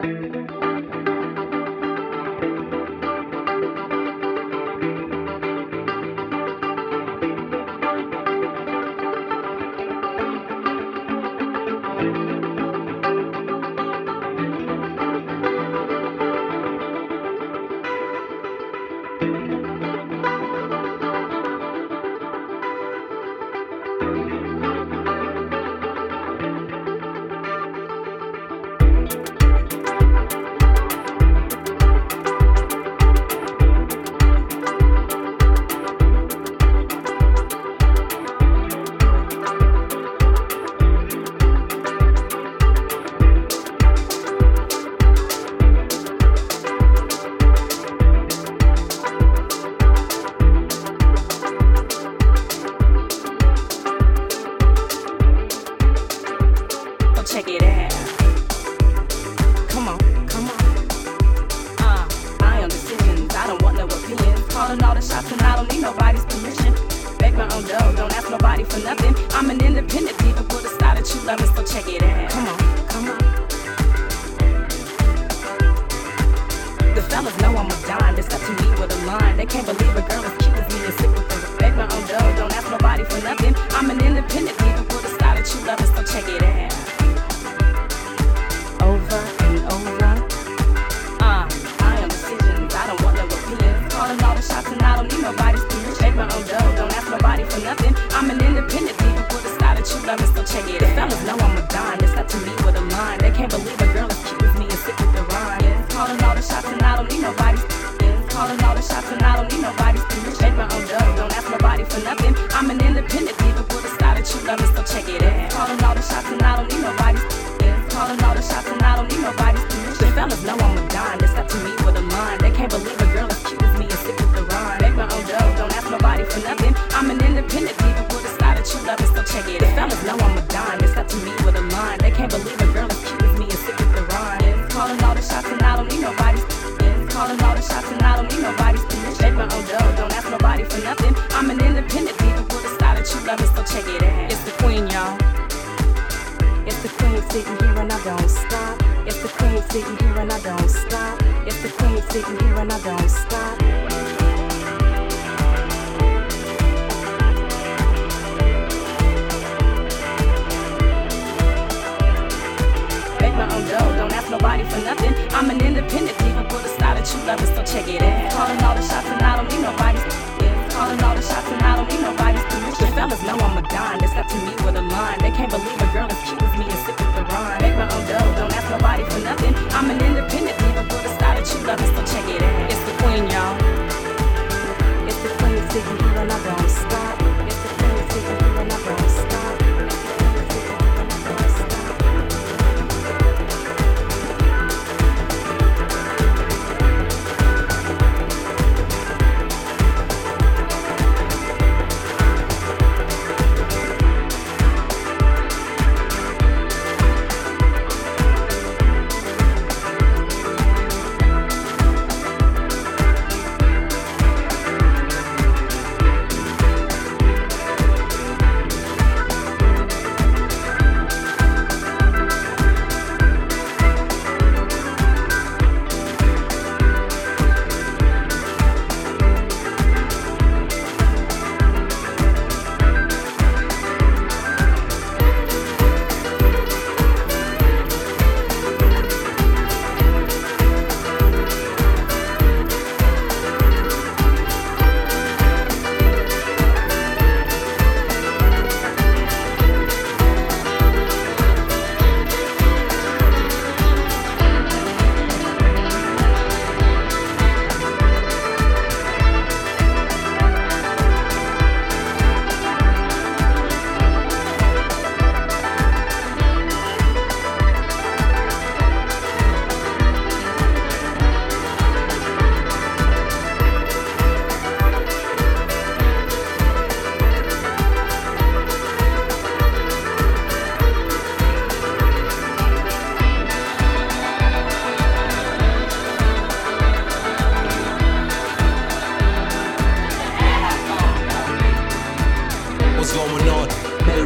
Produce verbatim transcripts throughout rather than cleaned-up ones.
Check it out. Come on, come on. Uh, I am decisions. I don't want no opinions. Calling all the shots and I don't need nobody's permission. Make my own dough, don't ask nobody for nothing. I'm an independent diva with a style that you love, so check it out. Come on, come on. The fellas know I'm a dime. They step to me with a line. They can't believe a girl as cute as me and sick with them. Make my own dough, don't ask nobody for nothing. I'm an independent diva with a style that you love, so check it out. Over and over. Uh, I am decisions. I don't want no opinions. Calling all the shots and I don't need nobody's permission. Make my own dough, don't ask nobody for nothing. I'm an independent diva with a style that you love, so check it out. The fellas know I'm a dime. They step to me with a line. They can't believe a girl as cute as me and sick with the rhyme. Yes, calling all the shots and I don't need nobody's permission. Calling all the shots and I don't need nobody's permission. Make my own dough, don't ask nobody for nothing. I'm an independent diva with a style that you love, so check it out. Calling all the shots and I don't need nobody's permission. Calling all the shots and I don't need nobody's permission. The fellas know I'm a dime. They step to me with a line. They can't believe a girl as cute as me and sick with the rhyme. Make my own dough, don't ask nobody for nothing. I'm an independent diva with a style that you love, so check it out. The fellas know I'm a dime. They step to me with a line. They can't believe a girl as cute as me and sick with the rhyme. Yes, calling all the shots and I don't need nobody's permission. Calling all the shots and I don't need nobody's permission. Make my own dough, don't ask nobody for nothing. I'm an independent diva with a style that you love, so check it out. It's the queen, y'all. It's the queen sitting here and I don't stop. It's the queen sitting here and I don't stop. It's the queen sitting here and I don't stop. Make my own dough, don't ask nobody for nothing. I'm an independent diva with a style that you love, so check it out. Calling all the shots and I don't need nobody's permission. Calling all the shots and I don't need nobody's permission. The fellas know I'm a dime. They step to me with a line. They can't believe a girl as cute as me and sick with the rhyme. Make my own dough, don't ask nobody for nothing. I'm an independent diva with a style that you love, so check it out. It's the queen, y'all. It's the queen sitting here and I don't stop. It's the queen sitting here and I don't stop.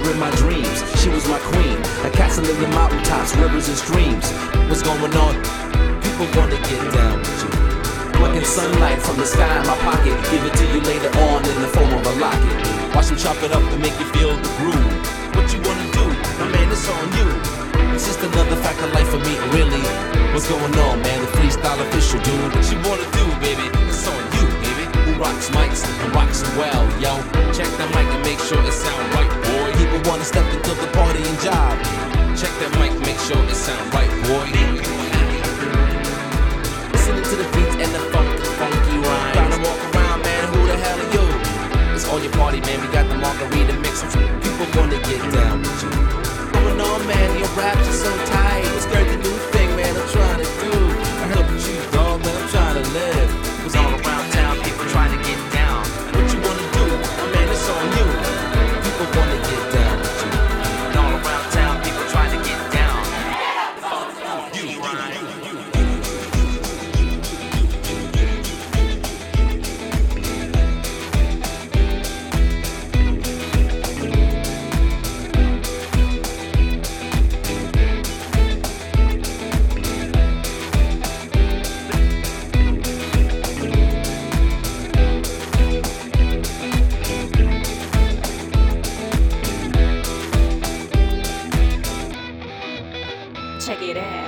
in my queen. A castle in the mountaintops, rivers and streams. What's going on? People wanna get down with you. Plucking sunlight from the sky in my pocket, give it to you later on in the form of a locket. Watch me chop it up to make you feel the groove. What you wanna do? My man, it's on you. It's just another fact of life for me, really. What's going on, man? The freestyle official, dude. What you wanna do, baby? It's on you, baby. Who rocks mics and rocks them well, yo? Check the mic and make sure it sound right, boy. People wanna step into the party and jive. Check that mic, make sure it sound right, boy. Listening to the beats and the funk, funky rhymes. Trying to walk around, man, who the hell are you? It's on your party, man, we got the margarita mix. People wanna get down with you. Going on, man, your raps are so tight. It's great the new thing, man, I'm trying to do. I heard about you, dog, man, I'm trying to live. It's all around town, people trying to get down. What you wanna do? My man, it's on you. People wanna get down with you. And all around town, people trying to get down. Fuck you, right? Check it out.